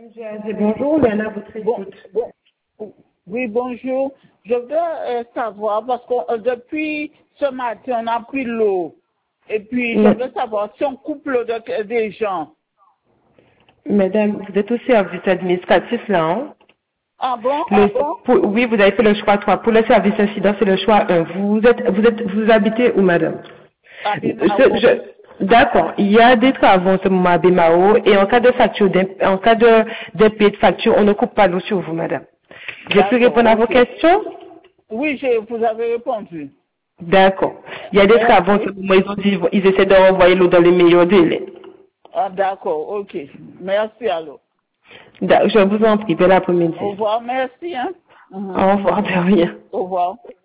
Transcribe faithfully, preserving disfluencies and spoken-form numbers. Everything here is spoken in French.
M G A G, bonjour, Léana, votre écoute. Bon, bon, oui, bonjour. Je voudrais euh, savoir, parce que euh, depuis ce matin, on a pris l'eau. Et puis, je voudrais savoir si on coupe l'eau de, des gens. Madame, vous êtes au service administratif là, hein? Ah bon? Le- Ah bon? pour- oui, vous avez fait le choix trois. Pour le service incident, c'est le choix un. Vous êtes, vous êtes, vous habitez où, madame? À Je- Bimao. je- D'accord. Il y a des travaux en ce moment à Bimao et en cas de facture, d'im- en cas de d'impayé de facture, on ne coupe pas l'eau sur vous, madame. J'ai pu D'accord, répondre à vos ok. questions? Oui, je, vous avez répondu. D'accord. Il y a des Merci. travaux en ce moment, ils ont dit, ils essaient de renvoyer l'eau dans les meilleurs délais. Ah, d'accord, ok. Merci alors. D'a- Je vous en prie, bel après-midi. Au revoir, merci. Hein. Mhm. Au revoir, de rien. Au revoir.